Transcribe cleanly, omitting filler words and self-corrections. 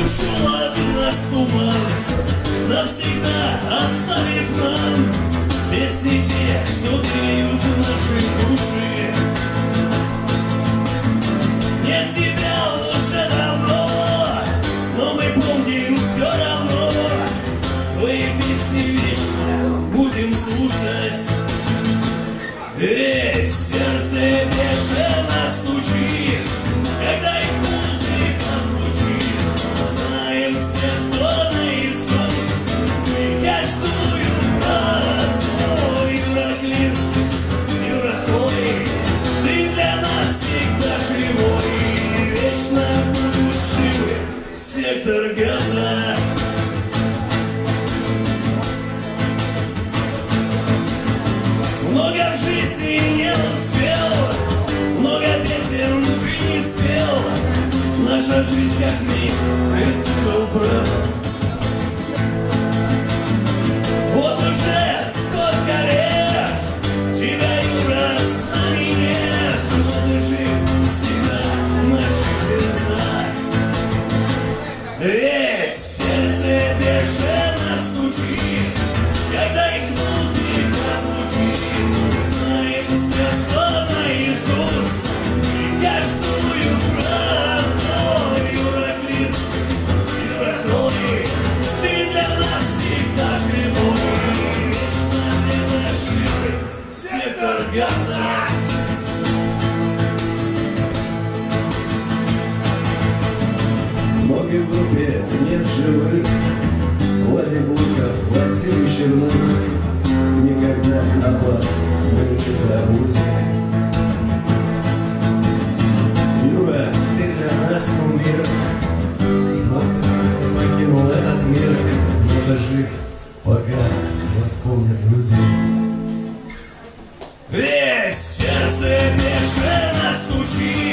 ушел от нас туман, навсегда оставив нам песни те, что греют наши души. Нет тебя уже давно, но мы помним все равно. Твои песни вечно будем слушать, ведь сердце бешено стучит, когда их музыка звучит. Знаем с детства наизусть каждую фразу. Юра Клинский, Юра Хой, ты для нас всегда живой. Вечно будут живы Сектор Газа. Много в жизни не успел, много песен ты не спел. Наша жизнь как миг, и ты был прав. Вот уже сколько лет тебя, Юра, с нами нет, но ты жив всегда в наших сердцах. Ведь сердце бешено стучит, когда их музыка звучит. Знаем с детства наизусть каждую фразу. Юра Клинский, Юра Хой, ты для нас всегда живой. Вечно для нас живы Сектор Газа. Ноги в группе нет живых, Владимир Глухов, Василий Черных. Никогда о вас мы не забудем. Юра, ты для нас кумир, но ты покинул этот мир. Но ты жив, пока вас помнят люди. Ведь сердце бешено стучит,